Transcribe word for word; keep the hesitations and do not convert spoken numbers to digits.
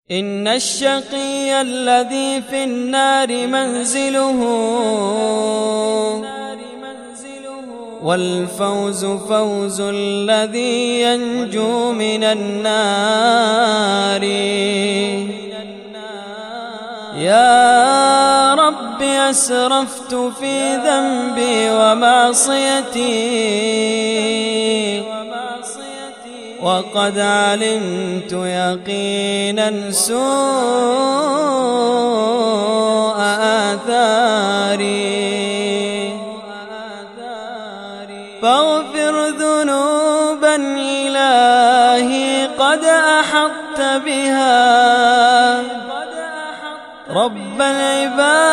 إن الشقي الذي في النار منزله، والفوز فوز الذي ينجو من النار. يا رب أسرفت في ذنبي ومعصيتي، وقد علمت يقينا سوء آثاري، فاغفر ذنوبا إلهي قد أحطت بها، رب العباد